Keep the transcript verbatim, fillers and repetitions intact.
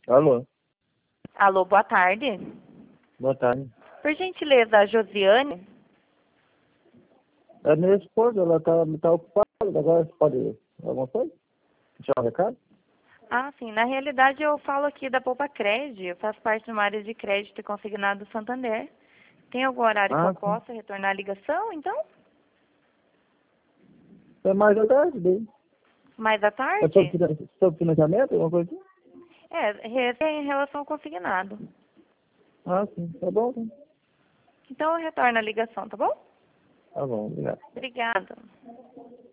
Alô, Alô, boa tarde. boa tarde. Por gentileza, a Josiane? É minha esposa, ela tá, tá ocupada, agora você pode alguma coisa? Deixar um recado? Ah, sim. Na realidade, eu falo aqui da Poupa Crédito. Eu faço parte de uma área de crédito e consignado do Santander. Tem algum horário que eu Ah, sim. possa retornar a ligação, então? É mais à tarde dele. Mais à É sobre, tarde? finan- sobre financiamento, alguma coisa assim? É, re- é em relação ao consignado. Ah, sim. Tá bom, tá. Então, eu retorno a ligação, tá bom? Tá bom, obrigado. Obrigada.